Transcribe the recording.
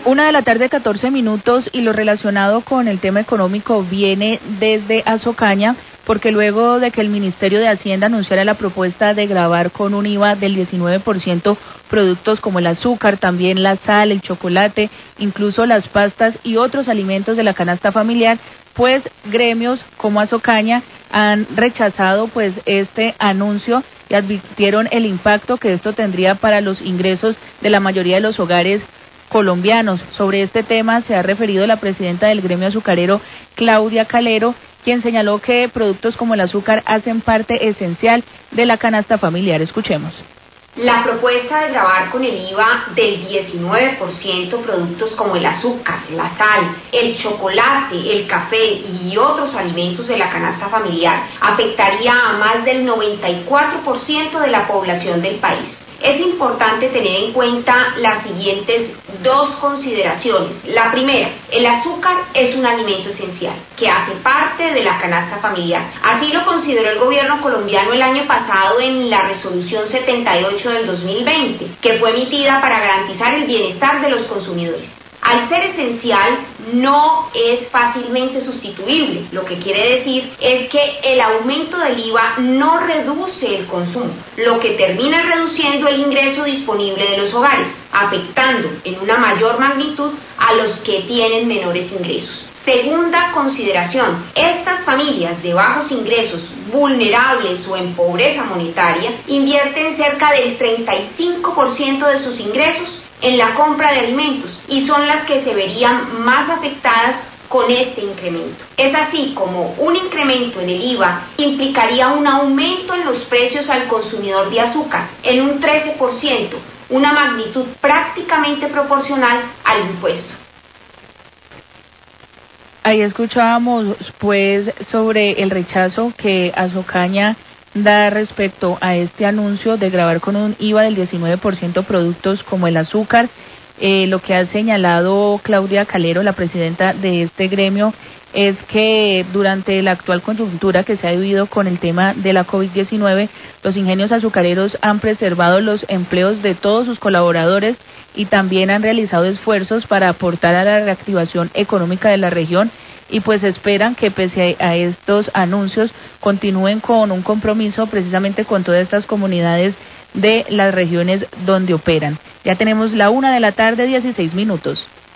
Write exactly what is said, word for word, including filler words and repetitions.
Una de la tarde, catorce minutos, y lo relacionado con el tema económico viene desde Azocaña, porque luego de que el Ministerio de Hacienda anunciara la propuesta de gravar con un I V A del diecinueve por ciento productos como el azúcar, también la sal, el chocolate, incluso las pastas y otros alimentos de la canasta familiar, pues gremios como Azocaña han rechazado pues este anuncio y advirtieron el impacto que esto tendría para los ingresos de la mayoría de los hogares colombianos. Sobre este tema se ha referido la presidenta del gremio azucarero, Claudia Calero, quien señaló que productos como el azúcar hacen parte esencial de la canasta familiar. Escuchemos. La propuesta de gravar con el I V A del diecinueve por ciento productos como el azúcar, la sal, el chocolate, el café y otros alimentos de la canasta familiar afectaría a más del noventa y cuatro por ciento de la población del país. Es importante tener en cuenta las siguientes dos consideraciones. La primera, el azúcar es un alimento esencial que hace parte de la canasta familiar. Así lo consideró el gobierno colombiano el año pasado en la resolución setenta y ocho del dos mil veinte, que fue emitida para garantizar el bienestar de los consumidores. Al ser esencial, no es fácilmente sustituible. Lo que quiere decir es que el aumento del I V A no reduce el consumo, lo que termina reduciendo el ingreso disponible de los hogares, afectando en una mayor magnitud a los que tienen menores ingresos. Segunda consideración, estas familias de bajos ingresos, vulnerables o en pobreza monetaria, invierten cerca del treinta y cinco por ciento de sus ingresos en la compra de alimentos y son las que se verían más afectadas con este incremento. Es así como un incremento en el I V A implicaría un aumento en los precios al consumidor de azúcar en un trece por ciento, una magnitud prácticamente proporcional al impuesto. Ahí escuchábamos pues sobre el rechazo que Azocaña da respecto a este anuncio de gravar con un I V A del diecinueve por ciento productos como el azúcar. Eh, lo que ha señalado Claudia Calero, la presidenta de este gremio, es que durante la actual coyuntura que se ha vivido con el tema de la COVID diecinueve, los ingenios azucareros han preservado los empleos de todos sus colaboradores y también han realizado esfuerzos para aportar a la reactivación económica de la región, y pues esperan que pese a estos anuncios continúen con un compromiso precisamente con todas estas comunidades de las regiones donde operan. Ya tenemos la una de la tarde, dieciséis minutos.